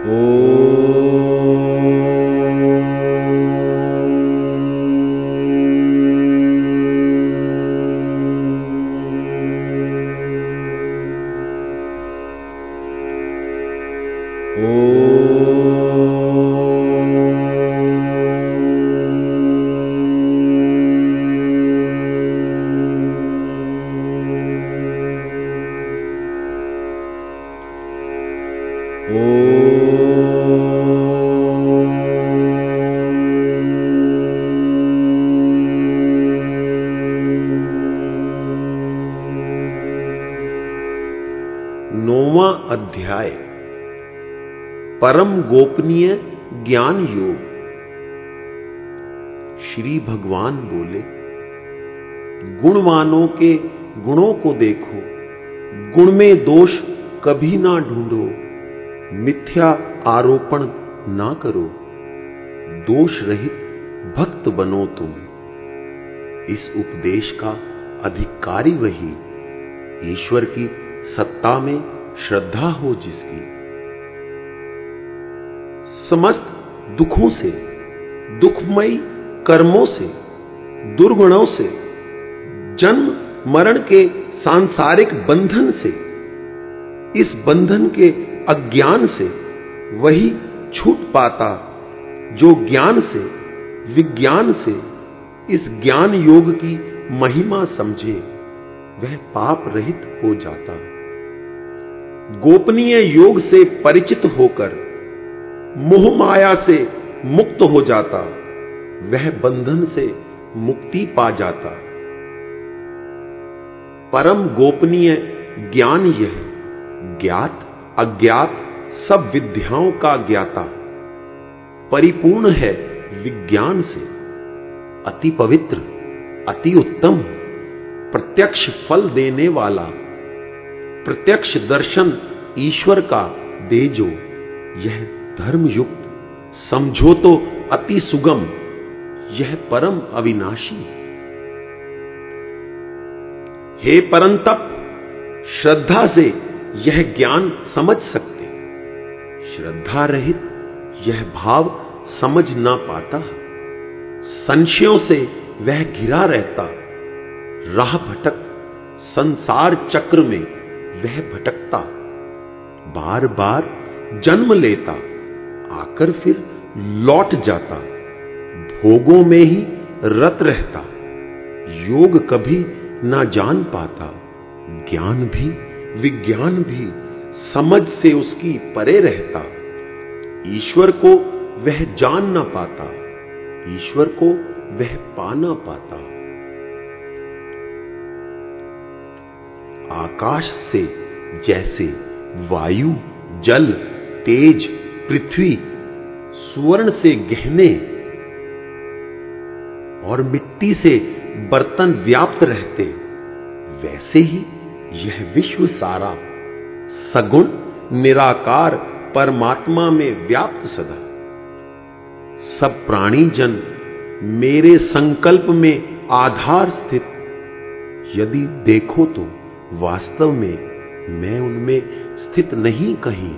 अध्याय परम गोपनीय ज्ञान योग। श्री भगवान बोले, गुणवानों के गुणों को देखो, गुण में दोष कभी ना ढूंढो, मिथ्या आरोपण ना करो, दोष रहित भक्त बनो तुम। इस उपदेश का अधिकारी वही, ईश्वर की सत्ता में श्रद्धा हो जिसकी। समस्त दुखों से, दुखमयी कर्मों से, दुर्गुणों से, जन्म मरण के सांसारिक बंधन से, इस बंधन के अज्ञान से वही छूट पाता जो ज्ञान से, विज्ञान से इस ज्ञान योग की महिमा समझे, वह पाप रहित हो जाता। गोपनीय योग से परिचित होकर मोह माया से मुक्त हो जाता, वह बंधन से मुक्ति पा जाता। परम गोपनीय ज्ञान यह ज्ञात अज्ञात सब विद्याओं का ज्ञाता, परिपूर्ण है विज्ञान से, अति पवित्र, अति उत्तम, प्रत्यक्ष फल देने वाला, प्रत्यक्ष दर्शन ईश्वर का दे जो, यह धर्म युक्त समझो तो अति सुगम, यह परम अविनाशी। हे परंतप, श्रद्धा से यह ज्ञान समझ सकते, श्रद्धा रहित यह भाव समझ ना पाता। संशयों से वह घिरा रहता, राह भटक संसार चक्र में वह भटकता, बार बार जन्म लेता, आकर फिर लौट जाता, भोगों में ही रत रहता, योग कभी ना जान पाता, ज्ञान भी विज्ञान भी समझ से उसकी परे रहता, ईश्वर को वह जान ना पाता, ईश्वर को वह पा ना पाता। आकाश से जैसे वायु, जल, तेज, पृथ्वी, सुवर्ण से गहने और मिट्टी से बर्तन व्याप्त रहते, वैसे ही यह विश्व सारा सगुण निराकार परमात्मा में व्याप्त सदा। सब प्राणी जन मेरे संकल्प में आधार स्थित, यदि देखो तो वास्तव में मैं उनमें स्थित नहीं कहीं।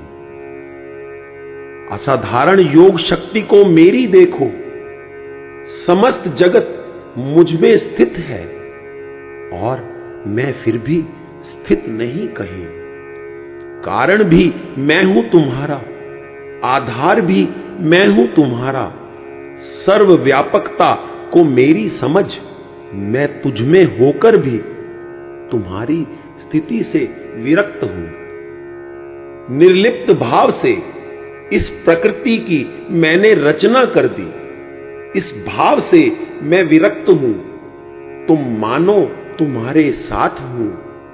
असाधारण योग शक्ति को मेरी देखो, समस्त जगत मुझ में स्थित है और मैं फिर भी स्थित नहीं कहीं। कारण भी मैं हूं तुम्हारा, आधार भी मैं हूं तुम्हारा, सर्वव्यापकता को मेरी समझ, मैं तुझ में होकर भी तुम्हारी स्थिति से विरक्त हूं। निर्लिप्त भाव से इस प्रकृति की मैंने रचना कर दी, इस भाव से मैं विरक्त हूं। तुम मानो तुम्हारे साथ हूं,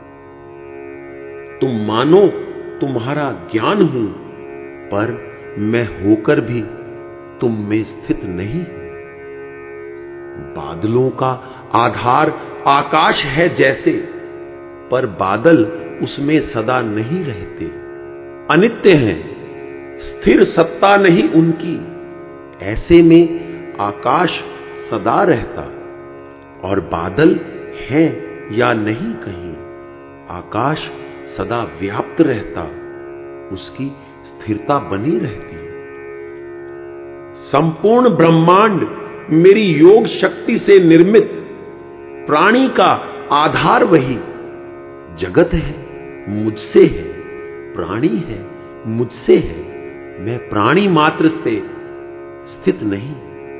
तुम मानो तुम्हारा ज्ञान हूं, पर मैं होकर भी तुम में स्थित नहीं हूं। बादलों का आधार आकाश है जैसे, पर बादल उसमें सदा नहीं रहते, अनित्य हैं, स्थिर सत्ता नहीं उनकी। ऐसे में आकाश सदा रहता और बादल है या नहीं कहीं, आकाश सदा व्याप्त रहता, उसकी स्थिरता बनी रहती है। संपूर्ण ब्रह्मांड मेरी योग शक्ति से निर्मित प्राणी का आधार वही जगत है, मुझसे है। प्राणी है, मुझसे है। मैं प्राणी मात्र से स्थित नहीं।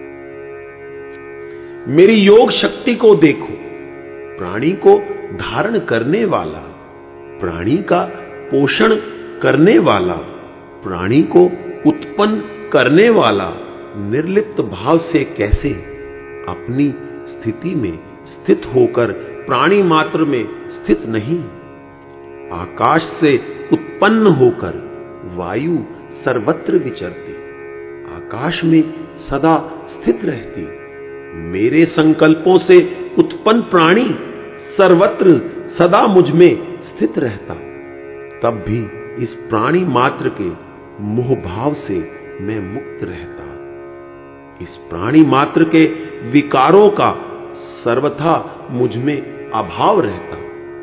मेरी योग शक्ति को देखो, प्राणी को धारण करने वाला, प्राणी का पोषण करने वाला, प्राणी को उत्पन्न करने वाला निर्लिप्त भाव से कैसे अपनी स्थिति में स्थित होकर प्राणी मात्र में स्थित नहीं। आकाश से उत्पन्न होकर वायु सर्वत्र विचरती, आकाश में सदा स्थित रहती। मेरे संकल्पों से उत्पन्न प्राणी सर्वत्र सदा मुझ में स्थित रहता, तब भी इस प्राणी मात्र के मोह भाव से मैं मुक्त रहता। इस प्राणी मात्र के विकारों का सर्वथा मुझ में अभाव रहता।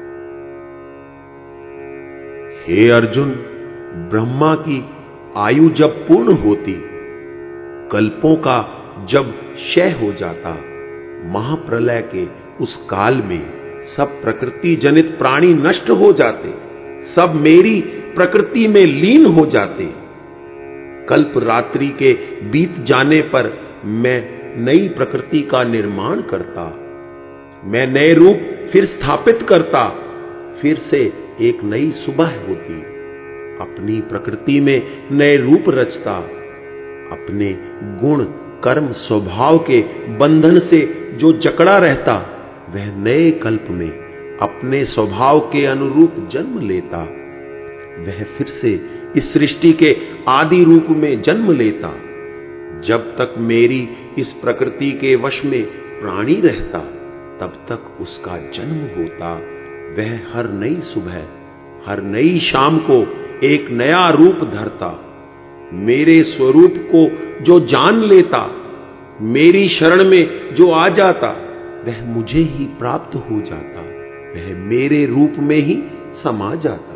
हे अर्जुन, ब्रह्मा की आयु जब पूर्ण होती, कल्पों का जब क्षय हो जाता, महाप्रलय के उस काल में सब प्रकृति जनित प्राणी नष्ट हो जाते, सब मेरी प्रकृति में लीन हो जाते। कल्प रात्रि के बीत जाने पर मैं नई प्रकृति का निर्माण करता, मैं नए रूप फिर स्थापित करता, फिर से एक नई सुबह होती, अपनी प्रकृति में नए रूप रचता, अपने गुण कर्म स्वभाव के बंधन से जो जकड़ा रहता, वह नए कल्प में अपने स्वभाव के अनुरूप जन्म लेता, वह फिर से इस सृष्टि के आदि रूप में जन्म लेता। जब तक मेरी इस प्रकृति के वश में प्राणी रहता, तब तक उसका जन्म होता। वह हर नई सुबह, हर नई शाम को एक नया रूप धरता। मेरे स्वरूप को जो जान लेता, मेरी शरण में जो आ जाता, वह मुझे ही प्राप्त हो जाता, वह मेरे रूप में ही समा जाता।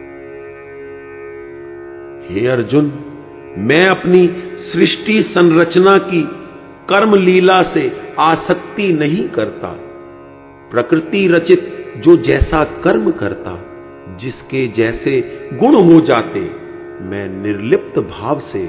हे अर्जुन, मैं अपनी सृष्टि संरचना की कर्म लीला से आसक्ति नहीं करता। प्रकृति रचित जो जैसा कर्म करता, जिसके जैसे गुण हो जाते, मैं निर्लिप्त भाव से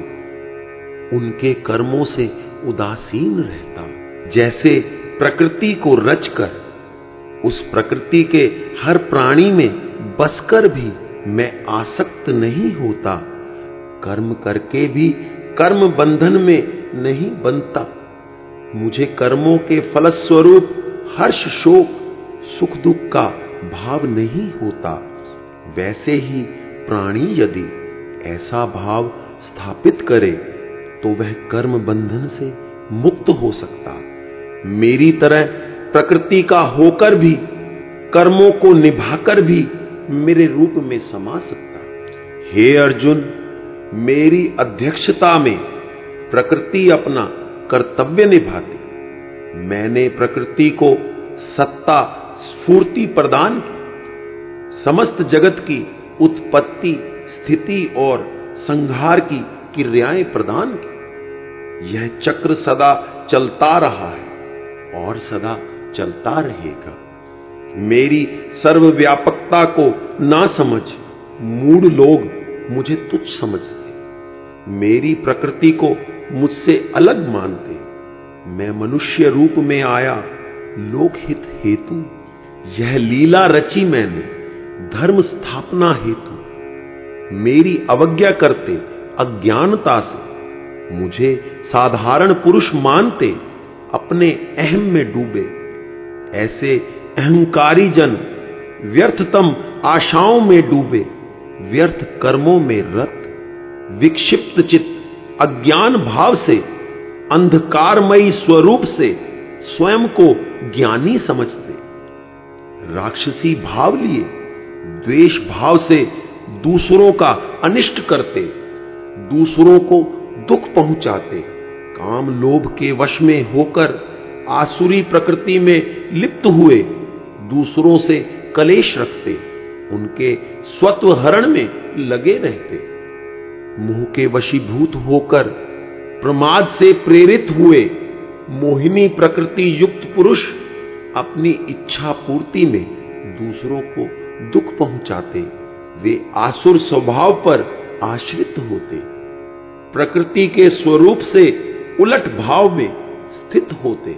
उनके कर्मों से उदासीन रहता। जैसे प्रकृति को रचकर उस प्रकृति के हर प्राणी में बसकर भी मैं आसक्त नहीं होता, कर्म करके भी कर्म बंधन में नहीं बनता। मुझे कर्मों के फलस्वरूप हर्ष शोक सुख दुख का भाव नहीं होता। वैसे ही प्राणी यदि ऐसा भाव स्थापित करे, तो वह कर्म बंधन से मुक्त हो सकता। मेरी तरह प्रकृति का होकर भी, कर्मों को निभाकर भी मेरे रूप में समा सकता। हे अर्जुन, मेरी अध्यक्षता में प्रकृति अपना कर्तव्य निभाती। मैंने प्रकृति को सत्ता स्फूर्ति प्रदान की, समस्त जगत की उत्पत्ति स्थिति और संहार की क्रियाएं प्रदान की। यह चक्र सदा चलता रहा है और सदा चलता रहेगा। मेरी सर्वव्यापकता को ना समझ मूढ़ लोग मुझे तुच्छ समझते, मेरी प्रकृति को मुझसे अलग मानते। मैं मनुष्य रूप में आया लोकहित हेतु, यह लीला रची मैंने धर्म स्थापना हेतु। मेरी अवज्ञा करते अज्ञानता से, मुझे साधारण पुरुष मानते अपने अहम में डूबे। ऐसे अहंकारी जन व्यर्थतम आशाओं में डूबे, व्यर्थ कर्मों में रत, विक्षिप्त चित्त अज्ञान भाव से, अंधकारमयी स्वरूप से स्वयं को ज्ञानी समझते, राक्षसी भाव लिए द्वेष भाव से दूसरों का अनिष्ट करते, दूसरों को दुख पहुंचाते, काम लोभ के वश में होकर आसुरी प्रकृति में लिप्त हुए दूसरों से कलेश रखते, उनके स्वत्व हरण में लगे रहते। मोह के वशीभूत होकर प्रमाद से प्रेरित हुए मोहिनी प्रकृति युक्त पुरुष अपनी इच्छा पूर्ति में दूसरों को दुख पहुंचाते। वे आसुर स्वभाव पर आश्रित होते, प्रकृति के स्वरूप से उलट भाव में स्थित होते।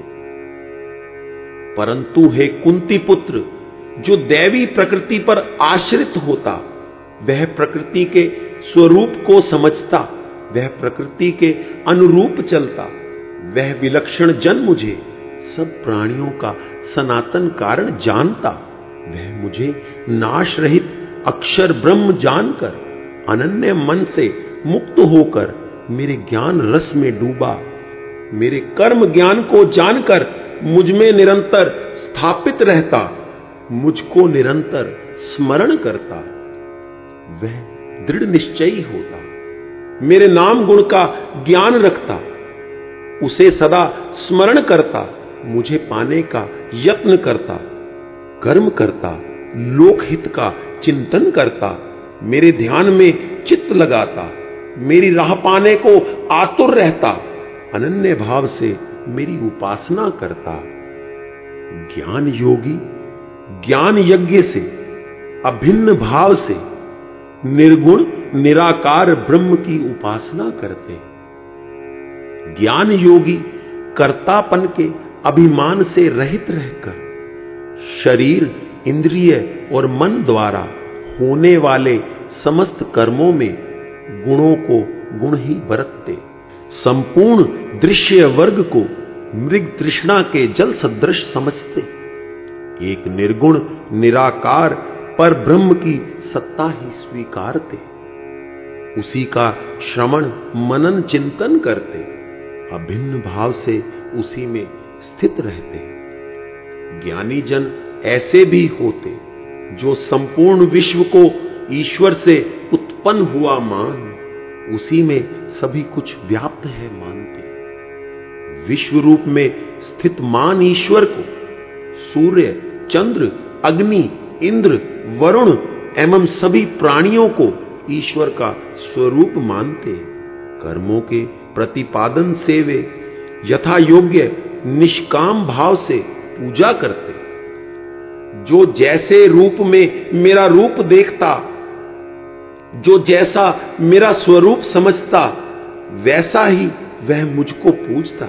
परंतु हे कुंती पुत्र, जो दैवी प्रकृति पर आश्रित होता, वह प्रकृति के स्वरूप को समझता, वह प्रकृति के अनुरूप चलता, वह विलक्षण जन मुझे सब प्राणियों का सनातन कारण जानता, वह मुझे नाश रहित अक्षर ब्रह्म जानकर अनन्य मन से मुक्त होकर मेरे ज्ञान रस में डूबा, मेरे कर्म ज्ञान को जानकर मुझ में निरंतर स्थापित रहता, मुझको निरंतर स्मरण करता, वह दृढ़ निश्चयी होता, मेरे नाम गुण का ज्ञान रखता, उसे सदा स्मरण करता, मुझे पाने का यत्न करता, कर्म करता, लोकहित का चिंतन करता, मेरे ध्यान में चित्त लगाता, मेरी राह पाने को आतुर रहता, अनन्य भाव से मेरी उपासना करता। ज्ञान योगी ज्ञान यज्ञ से अभिन्न भाव से निर्गुण निराकार ब्रह्म की उपासना करते। ज्ञान योगी कर्तापन के अभिमान से रहित रहकर शरीर, इंद्रिय और मन द्वारा होने वाले समस्त कर्मों में गुणों को गुण ही बरतते, संपूर्ण दृश्य वर्ग को मृग तृष्णा के जल सदृश समझते, एक निर्गुण निराकार पर ब्रह्म की सत्ता ही स्वीकारते, उसी का श्रवण मनन चिंतन करते, अभिन्न भाव से उसी में स्थित रहते। ज्ञानी जन ऐसे भी होते जो संपूर्ण विश्व को ईश्वर से उत्पन्न हुआ मान उसी में सभी कुछ व्याप्त है मानते। विश्व रूप में स्थित मान ईश्वर को सूर्य, चंद्र, अग्नि, इंद्र, वरुण एवं सभी प्राणियों को ईश्वर का स्वरूप मानते। कर्मों के प्रतिपादन से वे यथा योग्य निष्काम भाव से पूजा करते। जो जैसे रूप में मेरा रूप देखता, जो जैसा मेरा स्वरूप समझता, वैसा ही वह मुझको पूजता।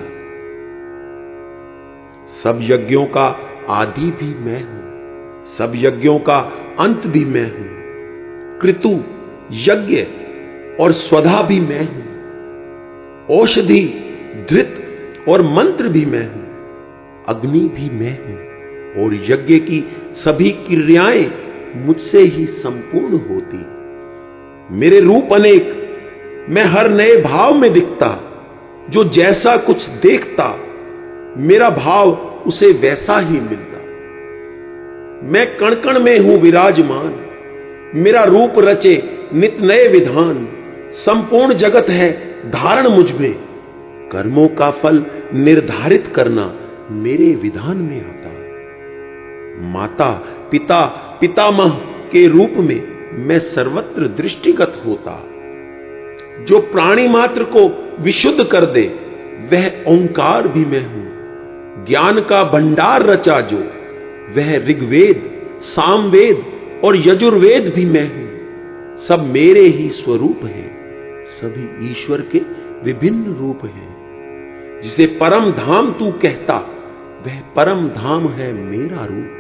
सब यज्ञों का आदि भी मैं हूं, सब यज्ञों का अंत भी मैं हूं, कृतु, यज्ञ और स्वधा भी मैं हूं, औषधि, धृत और मंत्र भी मैं हूं, अग्नि भी मैं हूं और यज्ञ की सभी क्रियाएं मुझसे ही संपूर्ण होती। मेरे रूप अनेक, मैं हर नए भाव में दिखता, जो जैसा कुछ देखता मेरा भाव उसे वैसा ही मिलता। मैं कण कण में हूं विराजमान, मेरा रूप रचे नित नए विधान, संपूर्ण जगत है धारण मुझ में, कर्मों का फल निर्धारित करना मेरे विधान में आता। माता, पिता, पितामह के रूप में मैं सर्वत्र दृष्टिगत होता। जो प्राणी मात्र को विशुद्ध कर दे वह ओंकार भी मैं हूं। ज्ञान का भंडार रचा जो वह ऋग्वेद, सामवेद और यजुर्वेद भी मैं हूं। सब मेरे ही स्वरूप हैं, सभी ईश्वर के विभिन्न रूप हैं। जिसे परम धाम तू कहता वह परम धाम है मेरा रूप।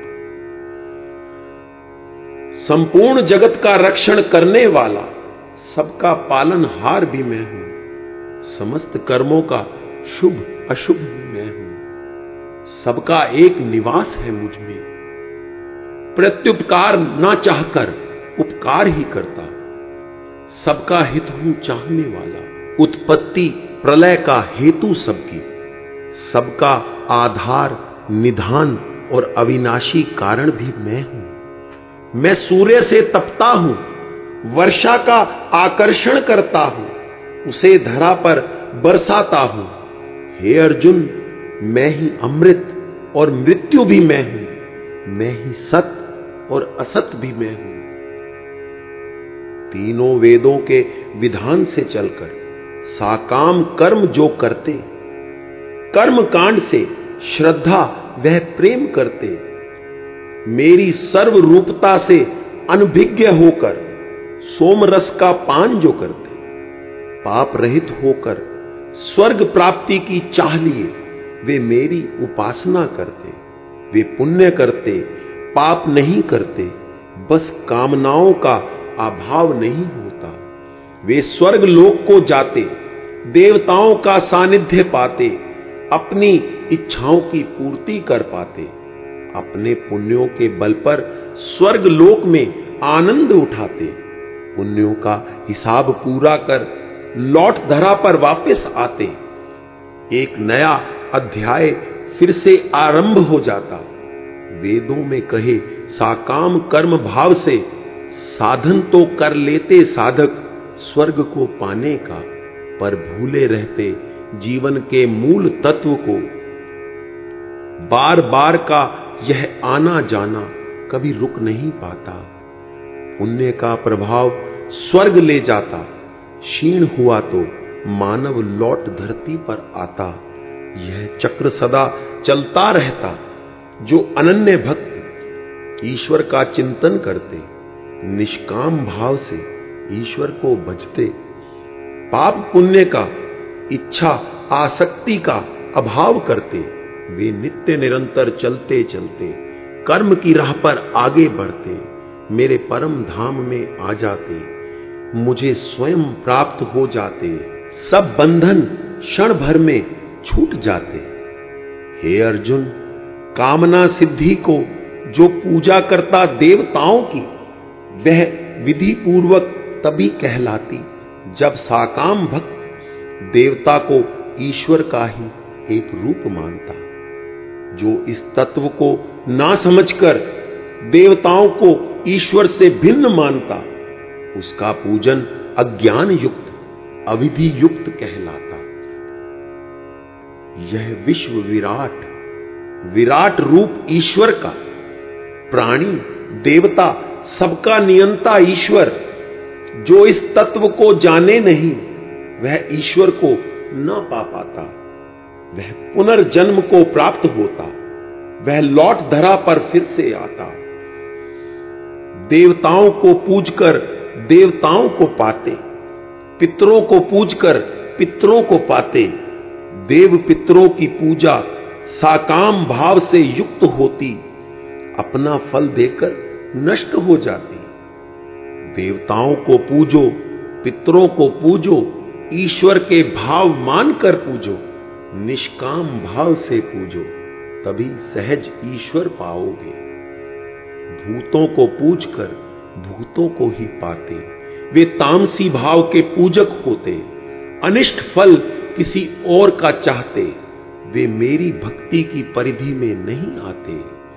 संपूर्ण जगत का रक्षण करने वाला, सबका पालनहार भी मैं हूं। समस्त कर्मों का शुभ अशुभ भी मैं हूं। सबका एक निवास है मुझ में। प्रत्युपकार ना चाहकर उपकार ही करता, सबका हित हूं चाहने वाला। उत्पत्ति प्रलय का हेतु सबकी, सबका आधार, निधान और अविनाशी कारण भी मैं हूं। मैं सूर्य से तपता हूं, वर्षा का आकर्षण करता हूं, उसे धरा पर बरसाता हूं। हे अर्जुन, मैं ही अमृत और मृत्यु भी मैं हूं, मैं ही सत्य और असत भी मैं हूं। तीनों वेदों के विधान से चलकर साकाम कर्म जो करते, कर्म कांड से श्रद्धा वह प्रेम करते, मेरी सर्व रूपता से अनभिज्ञ होकर सोमरस का पान जो करते, पाप रहित होकर स्वर्ग प्राप्ति की चाह लिए वे मेरी उपासना करते, वे पुण्य करते, पाप नहीं करते, बस कामनाओं का अभाव नहीं होता। वे स्वर्ग लोक को जाते, देवताओं का सानिध्य पाते, अपनी इच्छाओं की पूर्ति कर पाते, अपने पुण्यों के बल पर स्वर्ग लोक में आनंद उठाते, पुण्यों का हिसाब पूरा कर लौट धरा पर वापस आते, एक नया अध्याय फिर से आरंभ हो जाता। वेदों में कहे साकाम कर्म भाव से साधन तो कर लेते साधक स्वर्ग को पाने का, पर भूले रहते जीवन के मूल तत्व को। बार बार का यह आना जाना कभी रुक नहीं पाता, पुण्य का प्रभाव स्वर्ग ले जाता, क्षीण हुआ तो मानव लौट धरती पर आता। यह चक्र सदा चलता रहता। जो अनन्य भक्त ईश्वर का चिंतन करते, निष्काम भाव से ईश्वर को भजते, पाप पुण्य का इच्छा आसक्ति का अभाव करते, वे नित्य निरंतर चलते चलते कर्म की राह पर आगे बढ़ते, मेरे परम धाम में आ जाते, मुझे स्वयं प्राप्त हो जाते, सब बंधन क्षण भर में छूट जाते। हे अर्जुन, कामना सिद्धि को जो पूजा करता देवताओं की, वह विधि पूर्वक तभी कहलाती जब साकाम भक्त देवता को ईश्वर का ही एक रूप मानता। जो इस तत्व को ना समझकर देवताओं को ईश्वर से भिन्न मानता, उसका पूजन अज्ञान युक्त अविधि युक्त कहलाता। यह विश्व विराट विराट रूप ईश्वर का, प्राणी देवता सबका नियंता ईश्वर, जो इस तत्व को जाने नहीं वह ईश्वर को न पा पाता, वह पुनर्जन्म को प्राप्त होता, वह लौट धरा पर फिर से आता। देवताओं को पूजकर देवताओं को पाते, पितरों को पूजकर पितरों को पाते, देव पितरों की पूजा साकाम भाव से युक्त होती, अपना फल देकर नष्ट हो जाती। देवताओं को पूजो, पितरों को पूजो, ईश्वर के भाव मानकर पूजो, निष्काम भाव से पूजो, तभी सहज ईश्वर पाओगे। भूतों को पूजकर भूतों को ही पाते, वे तामसी भाव के पूजक होते, अनिष्ट फल किसी और का चाहते, वे मेरी भक्ति की परिधि में नहीं आते।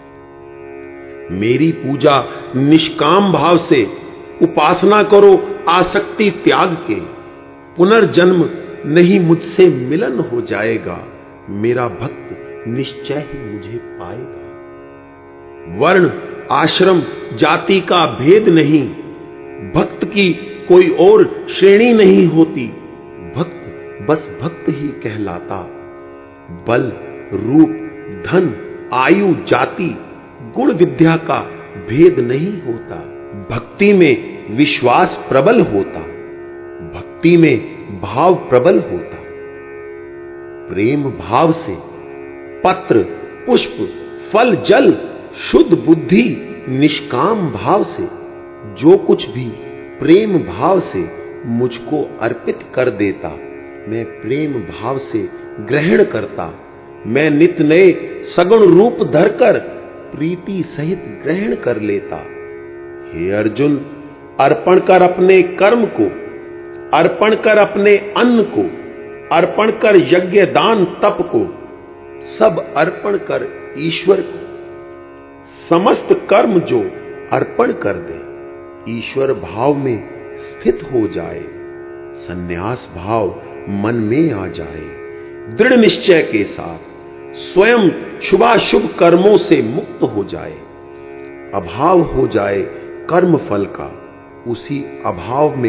मेरी पूजा निष्काम भाव से उपासना करो आसक्ति त्याग के, पुनर्जन्म नहीं मुझसे मिलन हो जाएगा, मेरा भक्त निश्चय ही मुझे पाएगा। वर्ण आश्रम जाति का भेद नहीं, भक्त की कोई और श्रेणी नहीं होती, भक्त बस भक्त ही कहलाता। बल रूप धन आयु जाति गुण विद्या का भेद नहीं होता, भक्ति में विश्वास प्रबल होता, भक्ति में भाव प्रबल होता। प्रेम भाव से पत्र पुष्प फल जल शुद्ध बुद्धि निष्काम भाव से जो कुछ भी प्रेम भाव से मुझको अर्पित कर देता, मैं प्रेम भाव से ग्रहण करता, मैं नित नए सगुण रूप धरकर प्रीति सहित ग्रहण कर लेता। हे अर्जुन, अर्पण कर अपने कर्म को, अर्पण कर अपने अन्न को, अर्पण कर यज्ञ दान तप को, सब अर्पण कर ईश्वर को। समस्त कर्म जो अर्पण कर दे, ईश्वर भाव में स्थित हो जाए, संन्यास भाव मन में आ जाए, दृढ़ निश्चय के साथ स्वयं शुभाशुभ कर्मों से मुक्त हो जाए, अभाव हो जाए कर्म फल का, उसी अभाव में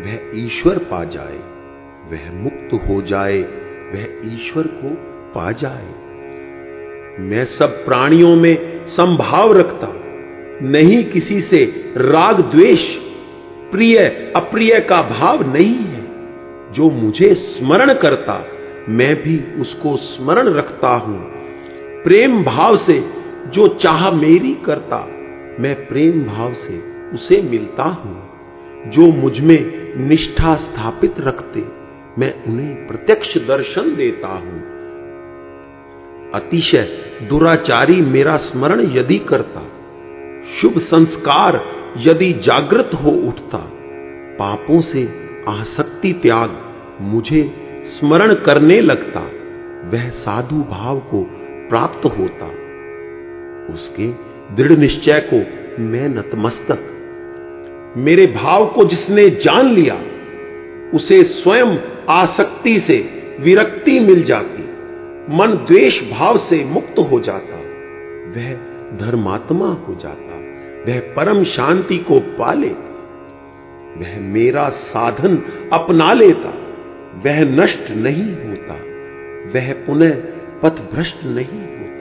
वह ईश्वर पा जाए, वह मुक्त हो जाए, वह ईश्वर को पा जाए। मैं सब प्राणियों में समभाव रखता, नहीं किसी से राग द्वेष, प्रिय अप्रिय का भाव नहीं है। जो मुझे स्मरण करता, मैं भी उसको स्मरण रखता हूं। प्रेम भाव से जो चाह मेरी करता, मैं प्रेम भाव से उसे मिलता हूं। जो मुझ में निष्ठा स्थापित रखते, मैं उन्हें प्रत्यक्ष दर्शन देता हूं। अतिशय दुराचारी मेरा स्मरण यदि करता, शुभ संस्कार यदि जागृत हो उठता, पापों से आसक्ति त्याग मुझे स्मरण करने लगता, वह साधु भाव को प्राप्त होता। उसके दृढ़ निश्चय को मैं नतमस्तक, मेरे भाव को जिसने जान लिया, उसे स्वयं आसक्ति से विरक्ति मिल जाती, मन द्वेष भाव से मुक्त हो जाता, वह धर्मात्मा हो जाता, वह परम शांति को पा लेता, वह मेरा साधन अपना लेता, वह नष्ट नहीं होता, वह पुनः पथभ्रष्ट नहीं होता।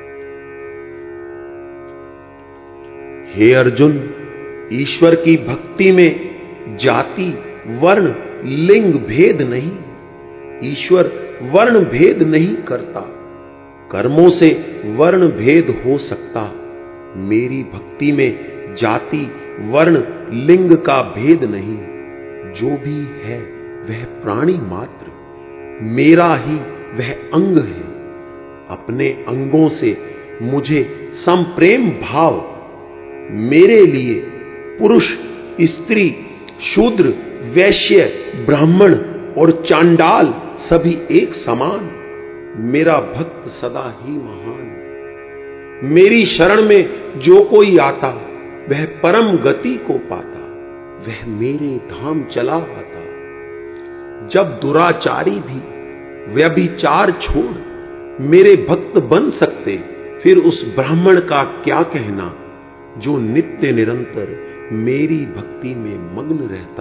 हे अर्जुन, ईश्वर की भक्ति में जाति वर्ण लिंग भेद नहीं, ईश्वर वर्ण भेद नहीं करता। कर्मों से वर्ण भेद हो सकता, मेरी भक्ति में जाति वर्ण लिंग का भेद नहीं। जो भी है वह प्राणी मात्र, मेरा ही वह अंग है। अपने अंगों से मुझे संप्रेम भाव, मेरे लिए पुरुष स्त्री शूद्र वैश्य ब्राह्मण और चांडाल सभी एक समान, मेरा भक्त सदा ही महान। मेरी शरण में जो कोई आता, वह परम गति को पाता, वह मेरे धाम चला आता। जब दुराचारी भी व्यभिचार छोड़ मेरे भक्त बन सकते, फिर उस ब्राह्मण का क्या कहना, जो नित्य निरंतर मेरी भक्ति में मग्न रहता।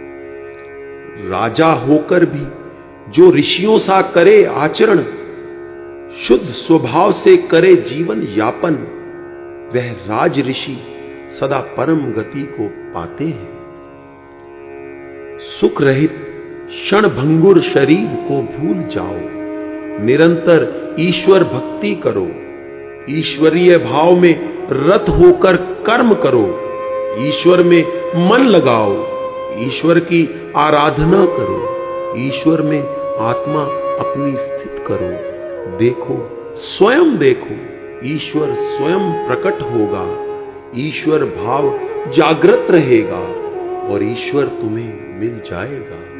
राजा होकर भी जो ऋषियों सा करे आचरण, शुद्ध स्वभाव से करे जीवन यापन, वह राज ऋषि सदा परम गति को पाते हैं। सुख रहित क्षण भंगुर शरीर को भूल जाओ, निरंतर ईश्वर भक्ति करो। ईश्वरीय भाव में रत होकर कर्म करो, ईश्वर में मन लगाओ, ईश्वर की आराधना करो, ईश्वर में आत्मा अपनी स्थित करो। देखो, स्वयं देखो, ईश्वर स्वयं प्रकट होगा, ईश्वर भाव जागृत रहेगा और ईश्वर तुम्हें मिल जाएगा।